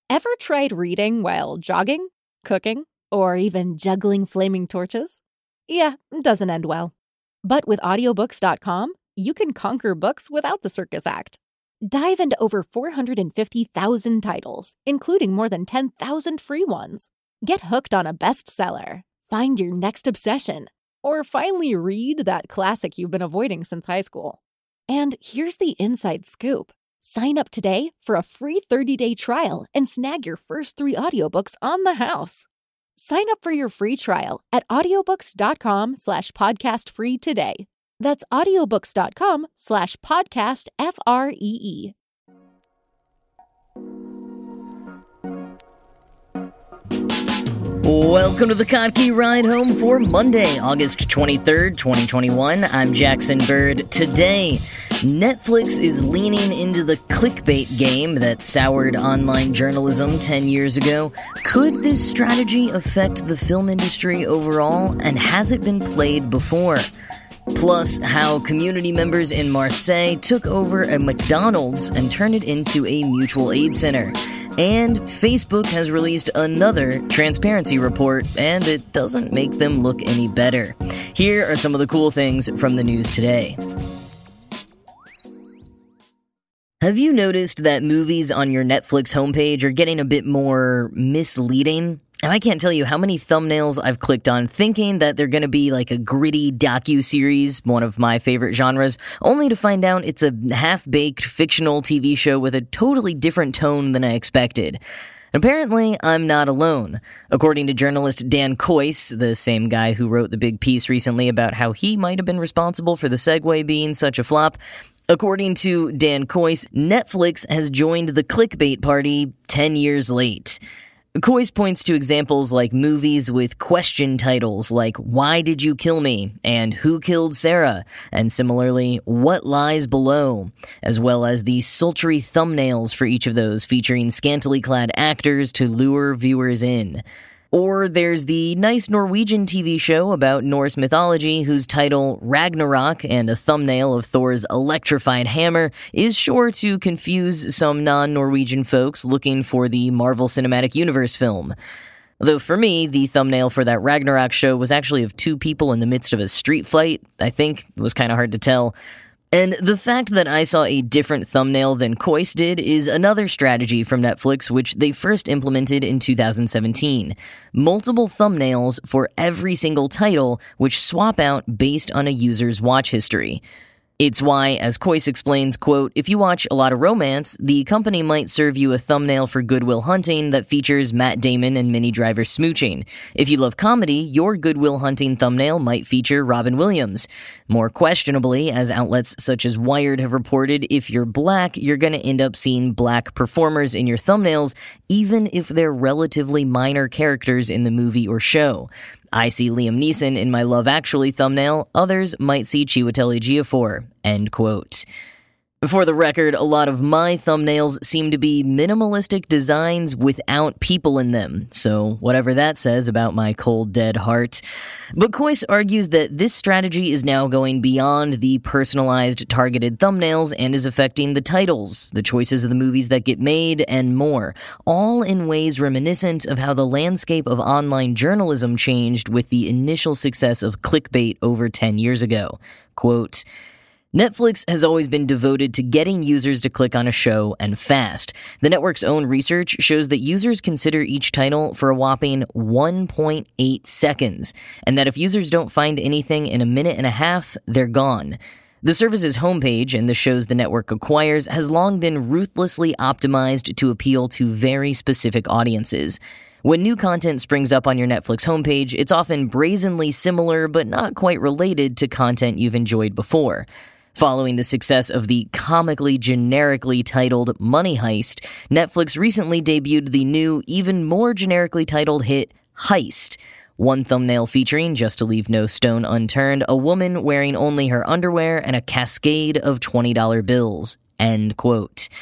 Ever tried reading while jogging, cooking, or even juggling flaming torches? Yeah, it doesn't end well. But with audiobooks.com, you can conquer books without the circus act. Dive into over 450,000 titles, including more than 10,000 free ones. Get hooked on a bestseller, find your next obsession, or finally read that classic you've been avoiding since high school. And here's the inside scoop. Sign up today for a free 30-day trial and snag your first 3 audiobooks on the house. Sign up for your free trial at audiobooks.com/podcastfree today. That's audiobooks.com/podcastfree. Welcome to the Kottke Ride Home for Monday, August 23rd, 2021. I'm Jackson Bird. Today, Netflix is leaning into the clickbait game that soured online journalism 10 years ago. Could this strategy affect the film industry overall, and has it been played before? Plus, how community members in Marseille took over a McDonald's and turned it into a mutual aid center. And Facebook has released another transparency report, and it doesn't make them look any better. Here are some of the cool things from the news today. Have you noticed that movies on your Netflix homepage are getting a bit more misleading? And I can't tell you how many thumbnails I've clicked on thinking that they're going to be like a gritty docu-series, one of my favorite genres, only to find out it's a half-baked fictional TV show with a totally different tone than I expected. Apparently, I'm not alone. According to journalist Dan Kois, the same guy who wrote the big piece recently about how he might have been responsible for the Segway being such a flop, according to Dan Kois, Netflix has joined the clickbait party 10 years late. Kois points to examples like movies with question titles like Why Did You Kill Me? And Who Killed Sarah? And similarly, What Lies Below? As well as the sultry thumbnails for each of those featuring scantily clad actors to lure viewers in. Or there's the nice Norwegian TV show about Norse mythology whose title, Ragnarok, and a thumbnail of Thor's electrified hammer is sure to confuse some non-Norwegian folks looking for the Marvel Cinematic Universe film. Though for me, the thumbnail for that Ragnarok show was actually of 2 people in the midst of a street fight. I think it was kind of hard to tell. And the fact that I saw a different thumbnail than Kois did is another strategy from Netflix, which they first implemented in 2017. Multiple thumbnails for every single title, which swap out based on a user's watch history. It's why, as Kois explains, quote, if you watch a lot of romance, the company might serve you a thumbnail for Good Will Hunting that features Matt Damon and Minnie Driver smooching. If you love comedy, your Good Will Hunting thumbnail might feature Robin Williams. More questionably, as outlets such as Wired have reported, if you're black, you're going to end up seeing black performers in your thumbnails, even if they're relatively minor characters in the movie or show. I see Liam Neeson in my Love Actually thumbnail, others might see Chiwetel Ejiofor, end quote. For the record, a lot of my thumbnails seem to be minimalistic designs without people in them, so whatever that says about my cold, dead heart. But Kois argues that this strategy is now going beyond the personalized, targeted thumbnails and is affecting the titles, the choices of the movies that get made, and more, all in ways reminiscent of how the landscape of online journalism changed with the initial success of clickbait over 10 years ago. Quote, Netflix has always been devoted to getting users to click on a show and fast. The network's own research shows that users consider each title for a whopping 1.8 seconds, and that if users don't find anything in a minute and a half, they're gone. The service's homepage and the shows the network acquires has long been ruthlessly optimized to appeal to very specific audiences. When new content springs up on your Netflix homepage, it's often brazenly similar but not quite related to content you've enjoyed before. Following the success of the comically generically titled Money Heist, Netflix recently debuted the new, even more generically titled hit, Heist. One thumbnail featuring, just to leave no stone unturned, a woman wearing only her underwear and a cascade of $20 bills. End quote.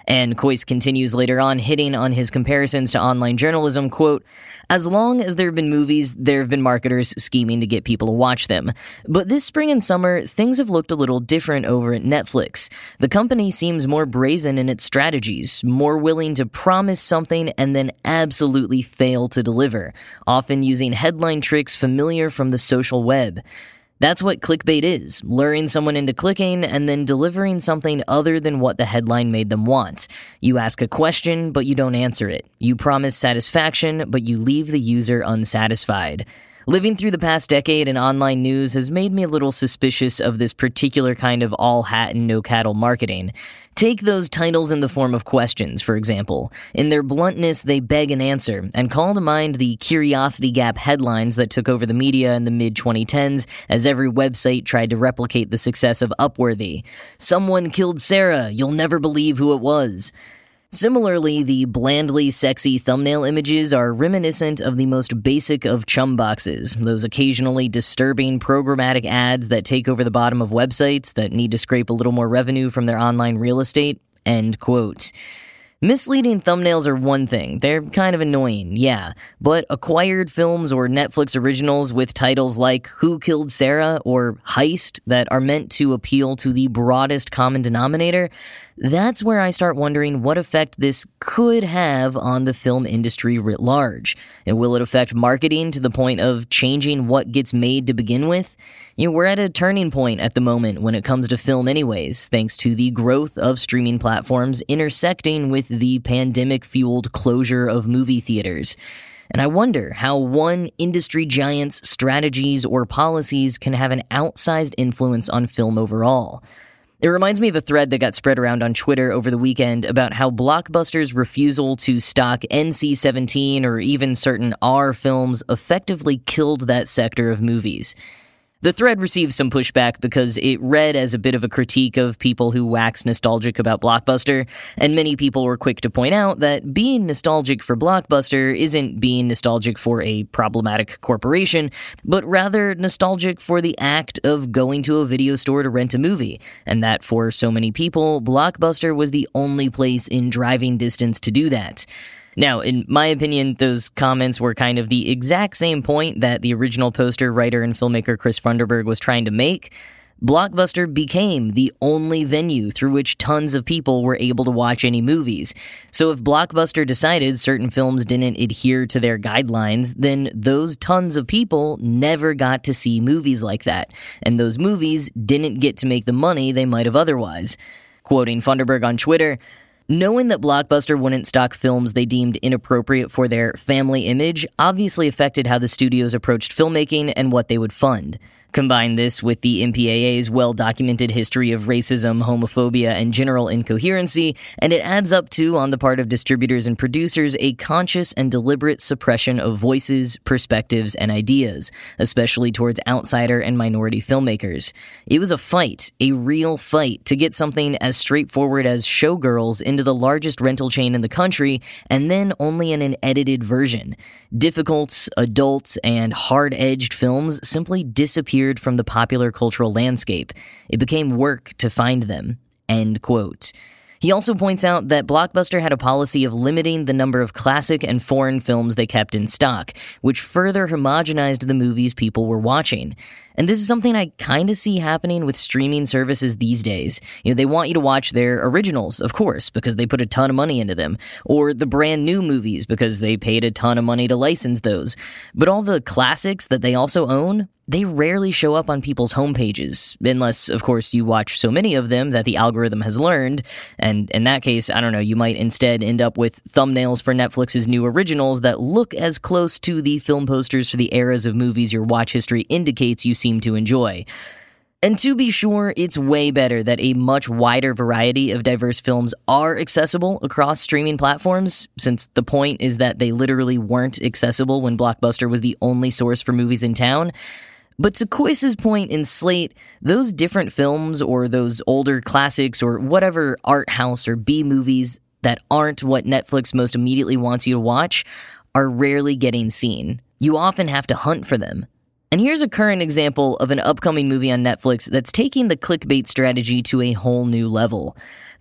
And Kois continues later on, hitting on his comparisons to online journalism, quote, "As long as there have been movies, there have been marketers scheming to get people to watch them. But this spring and summer, things have looked a little different over at Netflix. The company seems more brazen in its strategies, more willing to promise something and then absolutely fail to deliver, often using headline tricks familiar from the social web. That's what clickbait is, luring someone into clicking and then delivering something other than what the headline made them want. You ask a question, but you don't answer it. You promise satisfaction, but you leave the user unsatisfied. Living through the past decade in online news has made me a little suspicious of this particular kind of all hat and no cattle marketing. Take those titles in the form of questions, for example. In their bluntness, they beg an answer, and call to mind the Curiosity Gap headlines that took over the media in the mid-2010s as every website tried to replicate the success of Upworthy. "Someone killed Sarah, you'll never believe who it was." Similarly, the blandly sexy thumbnail images are reminiscent of the most basic of chum boxes, those occasionally disturbing programmatic ads that take over the bottom of websites that need to scrape a little more revenue from their online real estate. End quote. Misleading thumbnails are one thing. They're kind of annoying, yeah. But acquired films or Netflix originals with titles like Who Killed Sarah or Heist that are meant to appeal to the broadest common denominator, that's where I start wondering what effect this could have on the film industry writ large. And will it affect marketing to the point of changing what gets made to begin with? We're at a turning point at the moment when it comes to film anyways, thanks to the growth of streaming platforms intersecting with the pandemic-fueled closure of movie theaters. And I wonder how one industry giant's strategies or policies can have an outsized influence on film overall. It reminds me of a thread that got spread around on Twitter over the weekend about how Blockbuster's refusal to stock NC-17 or even certain R films effectively killed that sector of movies. The thread received some pushback because it read as a bit of a critique of people who wax nostalgic about Blockbuster, and many people were quick to point out that being nostalgic for Blockbuster isn't being nostalgic for a problematic corporation, but rather nostalgic for the act of going to a video store to rent a movie, and that for so many people, Blockbuster was the only place in driving distance to do that. Now, in my opinion, those comments were kind of the exact same point that the original poster writer and filmmaker Chris Funderburg was trying to make. Blockbuster became the only venue through which tons of people were able to watch any movies. So if Blockbuster decided certain films didn't adhere to their guidelines, then those tons of people never got to see movies like that, and those movies didn't get to make the money they might have otherwise. Quoting Funderburg on Twitter, "Knowing that Blockbuster wouldn't stock films they deemed inappropriate for their family image obviously affected how the studios approached filmmaking and what they would fund. Combine this with the MPAA's well-documented history of racism, homophobia, and general incoherency, and it adds up to, on the part of distributors and producers, a conscious and deliberate suppression of voices, perspectives, and ideas, especially towards outsider and minority filmmakers. It was a fight, a real fight, to get something as straightforward as Showgirls into the largest rental chain in the country, and then only in an edited version. Difficult, adult, and hard-edged films simply disappeared from the popular cultural landscape. It became work to find them." End quote. He also points out that Blockbuster had a policy of limiting the number of classic and foreign films they kept in stock, which further homogenized the movies people were watching. And this is something I kind of see happening with streaming services these days. They want you to watch their originals, of course, because they put a ton of money into them, or the brand new movies because they paid a ton of money to license those. But all the classics that they also own, they rarely show up on people's homepages, unless, of course, you watch so many of them that the algorithm has learned, and in that case, I don't know, you might instead end up with thumbnails for Netflix's new originals that look as close to the film posters for the eras of movies your watch history indicates you seem to enjoy. And to be sure, it's way better that a much wider variety of diverse films are accessible across streaming platforms, since the point is that they literally weren't accessible when Blockbuster was the only source for movies in town. But to Kois's point in Slate, those different films or those older classics or whatever art house or B movies that aren't what Netflix most immediately wants you to watch are rarely getting seen. You often have to hunt for them. And here's a current example of an upcoming movie on Netflix that's taking the clickbait strategy to a whole new level.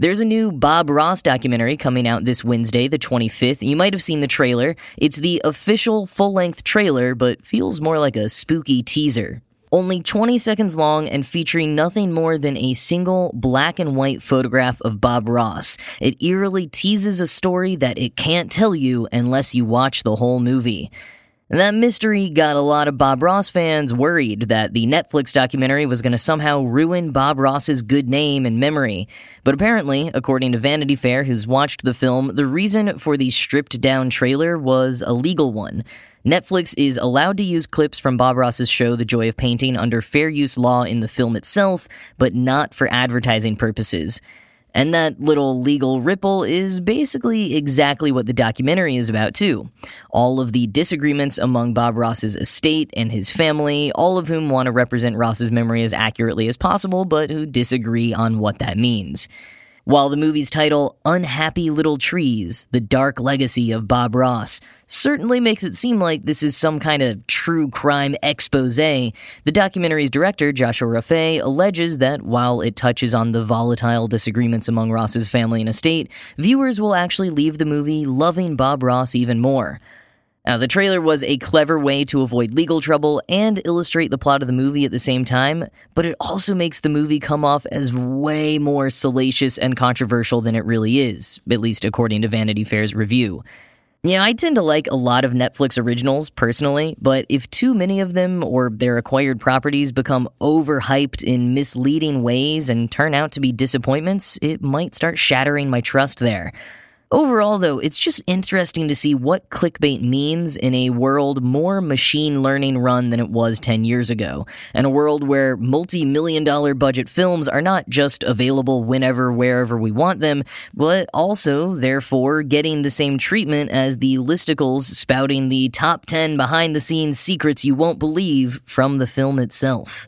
There's a new Bob Ross documentary coming out this Wednesday, the 25th. You might have seen the trailer. It's the official full-length trailer, but feels more like a spooky teaser. Only 20 seconds long and featuring nothing more than a single black and white photograph of Bob Ross. It eerily teases a story that it can't tell you unless you watch the whole movie. And that mystery got a lot of Bob Ross fans worried that the Netflix documentary was going to somehow ruin Bob Ross's good name and memory. But apparently, according to Vanity Fair, who's watched the film, the reason for the stripped-down trailer was a legal one. Netflix is allowed to use clips from Bob Ross's show The Joy of Painting under fair use law in the film itself, but not for advertising purposes. And that little legal ripple is basically exactly what the documentary is about, too. All of the disagreements among Bob Ross's estate and his family, all of whom want to represent Ross's memory as accurately as possible, but who disagree on what that means. While the movie's title, Unhappy Little Trees, The Dark Legacy of Bob Ross, certainly makes it seem like this is some kind of true crime expose, the documentary's director, Joshua Raffay, alleges that while it touches on the volatile disagreements among Ross's family and estate, viewers will actually leave the movie loving Bob Ross even more. Now, the trailer was a clever way to avoid legal trouble and illustrate the plot of the movie at the same time, but it also makes the movie come off as way more salacious and controversial than it really is, at least according to Vanity Fair's review. I tend to like a lot of Netflix originals, personally, but if too many of them or their acquired properties become overhyped in misleading ways and turn out to be disappointments, it might start shattering my trust there. Overall, though, it's just interesting to see what clickbait means in a world more machine learning run than it was 10 years ago, and a world where multi-million-dollar budget films are not just available whenever, wherever we want them, but also, therefore, getting the same treatment as the listicles spouting the top 10 behind-the-scenes secrets you won't believe from the film itself.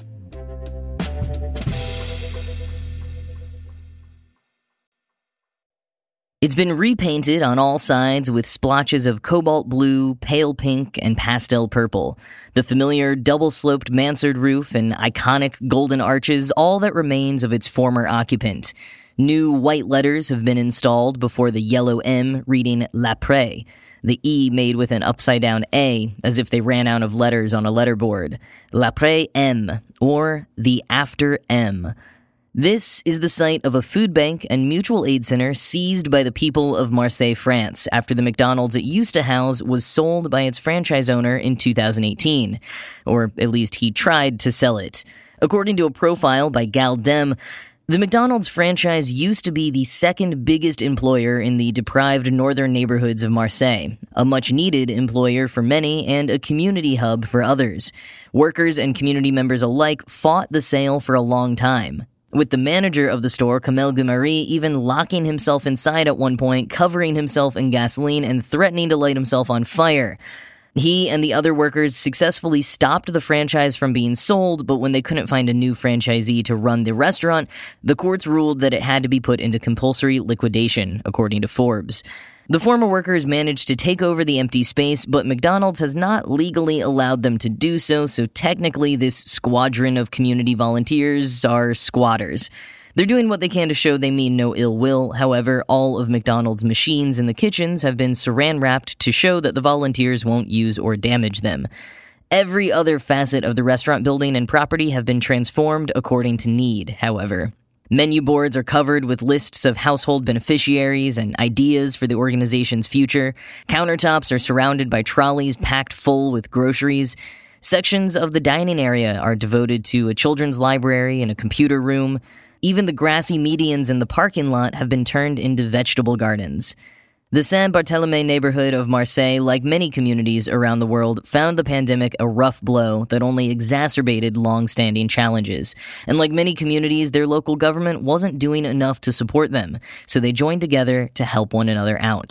It's been repainted on all sides with splotches of cobalt blue, pale pink, and pastel purple. The familiar double-sloped mansard roof and iconic golden arches, all that remains of its former occupant. New white letters have been installed before the yellow M reading L'Après, the E made with an upside-down A, as if they ran out of letters on a letterboard. L'Après M, or the After M. This is the site of a food bank and mutual aid center seized by the people of Marseille, France, after the McDonald's it used to house was sold by its franchise owner in 2018. Or at least he tried to sell it. According to a profile by Gal Dem, the McDonald's franchise used to be the second biggest employer in the deprived northern neighborhoods of Marseille, a much-needed employer for many and a community hub for others. Workers and community members alike fought the sale for a long time, with the manager of the store, Kamel Gumari, even locking himself inside at one point, covering himself in gasoline and threatening to light himself on fire. He and the other workers successfully stopped the franchise from being sold, but when they couldn't find a new franchisee to run the restaurant, the courts ruled that it had to be put into compulsory liquidation, according to Forbes. The former workers managed to take over the empty space, but McDonald's has not legally allowed them to do so, so technically this squadron of community volunteers are squatters. They're doing what they can to show they mean no ill will. However, all of McDonald's machines in the kitchens have been saran-wrapped to show that the volunteers won't use or damage them. Every other facet of the restaurant building and property have been transformed according to need, however. Menu boards are covered with lists of household beneficiaries and ideas for the organization's future. Countertops are surrounded by trolleys packed full with groceries. Sections of the dining area are devoted to a children's library and a computer room. Even the grassy medians in the parking lot have been turned into vegetable gardens. The Saint-Barthélemy neighborhood of Marseille, like many communities around the world, found the pandemic a rough blow that only exacerbated long-standing challenges. And like many communities, their local government wasn't doing enough to support them, so they joined together to help one another out.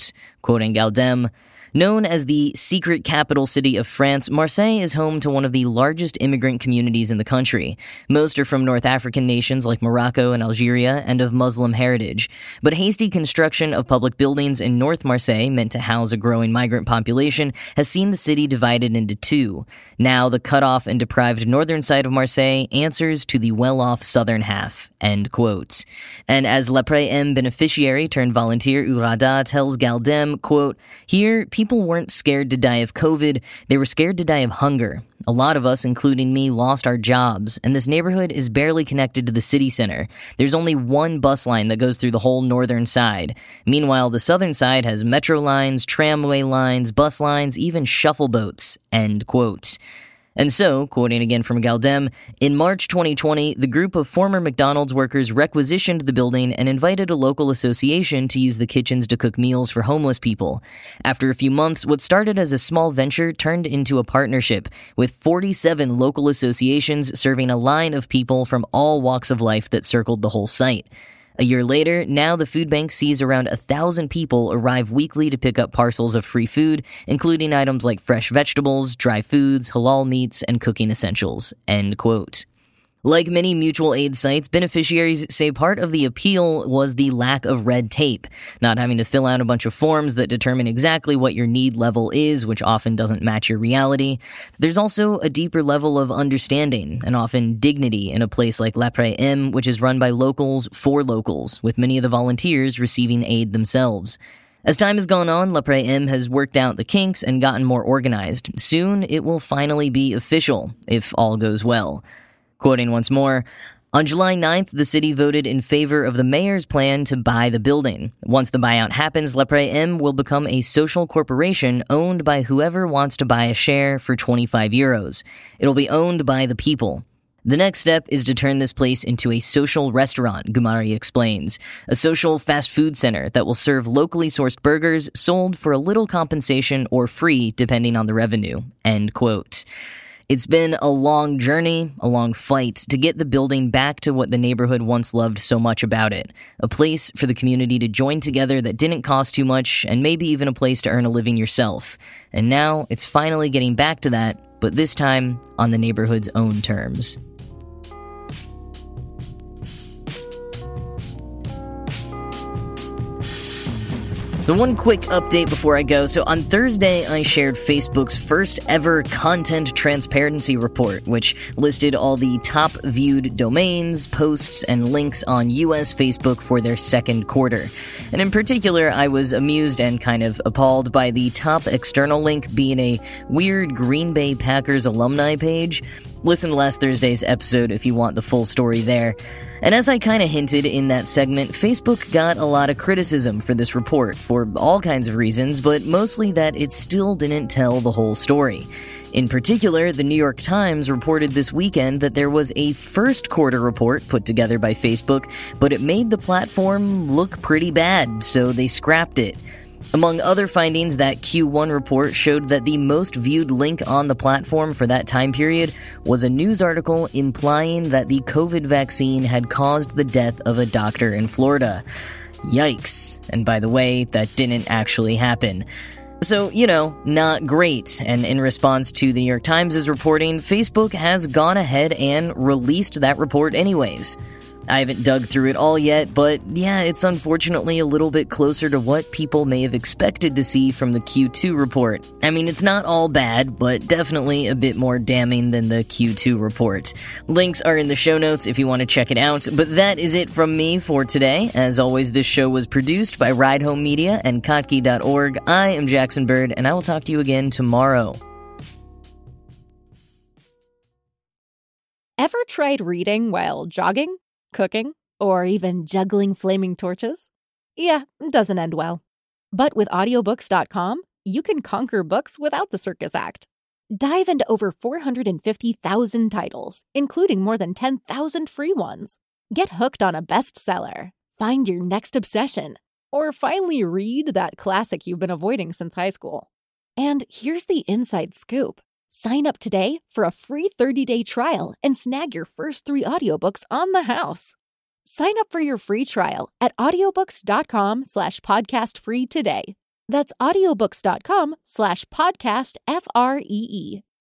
Quoting Galdem, known as the secret capital city of France, Marseille is home to one of the largest immigrant communities in the country. Most are from North African nations like Morocco and Algeria and of Muslim heritage. But hasty construction of public buildings in North Marseille, meant to house a growing migrant population, has seen the city divided into two. Now, the cut-off and deprived northern side of Marseille answers to the well-off southern half. End quote. And as L'Après M beneficiary turned volunteer Urada tells Galdem, quote, "Here, people weren't scared to die of COVID, they were scared to die of hunger. A lot of us, including me, lost our jobs, and this neighborhood is barely connected to the city center. There's only one bus line that goes through the whole northern side. Meanwhile, the southern side has metro lines, tramway lines, bus lines, even shuffle boats." End quote. And so, quoting again from Galdem, in March 2020, the group of former McDonald's workers requisitioned the building and invited a local association to use the kitchens to cook meals for homeless people. After a few months, what started as a small venture turned into a partnership, with 47 local associations serving a line of people from all walks of life that circled the whole site. A year later, now the food bank sees around 1,000 people arrive weekly to pick up parcels of free food, including items like fresh vegetables, dry foods, halal meats, and cooking essentials. End quote. Like many mutual aid sites, beneficiaries say part of the appeal was the lack of red tape, not having to fill out a bunch of forms that determine exactly what your need level is, which often doesn't match your reality. There's also a deeper level of understanding and often dignity in a place like L'Après M, which is run by locals for locals, with many of the volunteers receiving aid themselves. As time has gone on, L'Après M has worked out the kinks and gotten more organized. Soon, it will finally be official, if all goes well. Quoting once more, on July 9th, the city voted in favor of the mayor's plan to buy the building. Once the buyout happens, L'Après M will become a social corporation owned by whoever wants to buy a share for 25 euros. It'll be owned by the people. The next step is to turn this place into a social restaurant, Gumari explains, a social fast food center that will serve locally sourced burgers sold for a little compensation or free depending on the revenue. End quote. It's been a long journey, a long fight to get the building back to what the neighborhood once loved so much about it. A place for the community to join together that didn't cost too much, and maybe even a place to earn a living yourself. And now it's finally getting back to that, but this time on the neighborhood's own terms. So one quick update before I go. So on Thursday, I shared Facebook's first ever content transparency report, which listed all the top viewed domains, posts, and links on US Facebook for their second quarter. And in particular, I was amused and kind of appalled by the top external link being a weird Green Bay Packers alumni page. Listen to last Thursday's episode if you want the full story there. And as I kind of hinted in that segment, Facebook got a lot of criticism for this report for all kinds of reasons, but mostly that it still didn't tell the whole story. In particular, the New York Times reported this weekend that there was a first quarter report put together by Facebook, but it made the platform look pretty bad, so they scrapped it. Among other findings, that Q1 report showed that the most viewed link on the platform for that time period was a news article implying that the COVID vaccine had caused the death of a doctor in Florida. Yikes. And by the way, that didn't actually happen. So, not great. And in response to the New York Times' reporting, Facebook has gone ahead and released that report anyways. I haven't dug through it all yet, but yeah, it's unfortunately a little bit closer to what people may have expected to see from the Q2 report. I mean, it's not all bad, but definitely a bit more damning than the Q2 report. Links are in the show notes if you want to check it out, but that is it from me for today. As always, this show was produced by Ride Home Media and Kottke.org. I am Jackson Bird, and I will talk to you again tomorrow. Ever tried reading while jogging, cooking, or even juggling flaming torches? Yeah, it doesn't end well. But with audiobooks.com, you can conquer books without the circus act. Dive into over 450,000 titles, including more than 10,000 free ones. Get hooked on a bestseller, find your next obsession, or finally read that classic you've been avoiding since high school. And here's the inside scoop. Sign up today for a free 30-day trial and snag your first 3 audiobooks on the house. Sign up for your free trial at audiobooks.com/podcastfree today. That's audiobooks.com/podcast FREE.